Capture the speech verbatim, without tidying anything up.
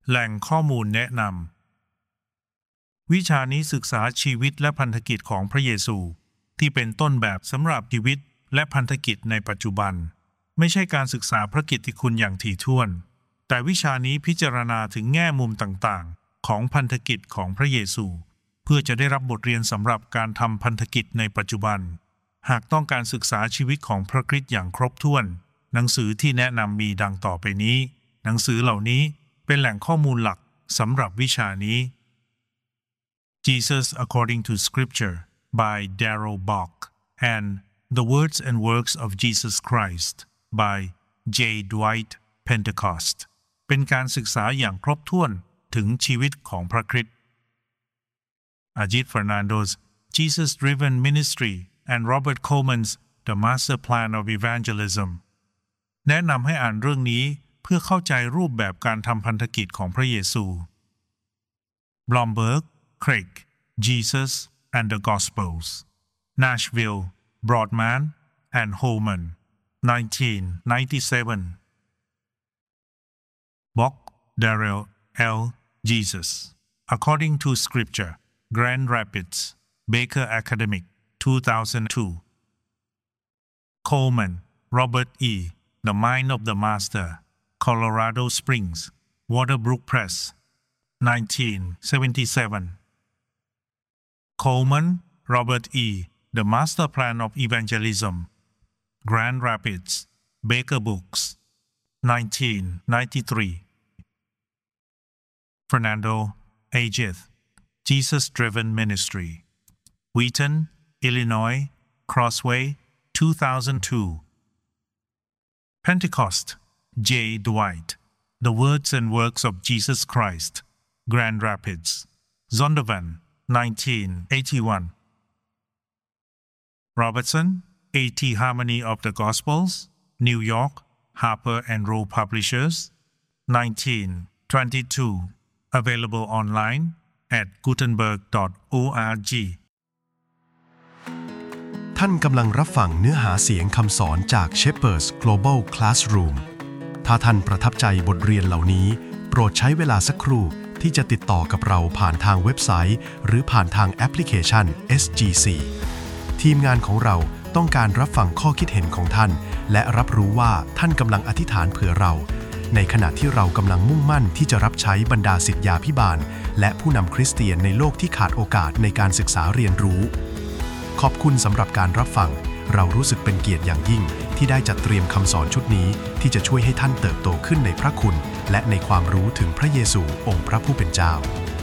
แหล่งข้อมูลแนะนำวิชานี้ศึกษาชีวิตและพันธกิจของพระเยซูที่เป็นต้นแบบสำหรับชีวิตและพันธกิจในปัจจุบันไม่ใช่การศึกษาพระกิตติคุณอย่างถี่ถ้วนแต่วิชานี้พิจารณาถึงแง่มุมต่างๆของพันธกิจของพระเยซูเพื่อจะได้รับบทเรียนสำหรับการทำพันธกิจในปัจจุบันหากต้องการศึกษาชีวิตของพระคริสต์อย่างครบถ้วนหนังสือที่แนะนำมีดังต่อไปนี้หนังสือเหล่านี้เป็นแหล่งข้อมูลหลักสำหรับวิชานี้ Jesus According to Scripture by Darrell Bock and The Words and Works of Jesus Christ by J. Dwight Pentecost เป็นการศึกษาอย่างครบถ้วนถึงชีวิตของพระคริสต์ Ajit Fernando's Jesus-Driven Ministry and Robert Coleman's The Master Plan of Evangelism แนะนำให้อ่านเรื่องนี้เพื่อเข้าใจรูปแบบการทำพันธกิจของพระเยซู Blomberg, Craig, Jesus and the Gospels Nashville, Broadman and Holman nineteen ninety-seven Bock, Darrell L. Jesus According to Scripture Grand Rapids Baker Academic two thousand two Coleman, Robert E. The Mind of the Master Colorado Springs Waterbrook Press nineteen seventy-seven Coleman, Robert E. The Master Plan of Evangelism Grand Rapids Baker Books nineteen ninety-three Fernando, Ajith Jesus-Driven Ministry Wheaton, Illinois Crossway two thousand two Pentecost J. Dwight The Words and Works of Jesus Christ Grand Rapids Zondervan nineteen eighty-one Robertson A T Harmony of the Gospels New York Harper and Row Publishers nineteen twenty-two Available online at gutenberg dot org ท่านกำลังรับฟังเนื้อหาเสียงคำสอนจาก Shepherd's Global Classroom ถ้าท่านประทับใจบทเรียนเหล่านี้โปรดใช้เวลาสักครู่ที่จะติดต่อกับเราผ่านทางเว็บไซต์หรือผ่านทางแอปพลิเคชัน เอส จี ซี ทีมงานของเราต้องการรับฟังข้อคิดเห็นของท่านและรับรู้ว่าท่านกำลังอธิษฐานเผื่อเราในขณะที่เรากำลังมุ่งมั่นที่จะรับใช้บรรดาศิษยาภิบาลและผู้นำคริสเตียนในโลกที่ขาดโอกาสในการศึกษาเรียนรู้ขอบคุณสำหรับการรับฟังเรารู้สึกเป็นเกียรติอย่างยิ่งที่ได้จัดเตรียมคำสอนชุดนี้ที่จะช่วยให้ท่านเติบโตขึ้นในพระคุณและในความรู้ถึงพระเยซูองค์พระผู้เป็นเจ้า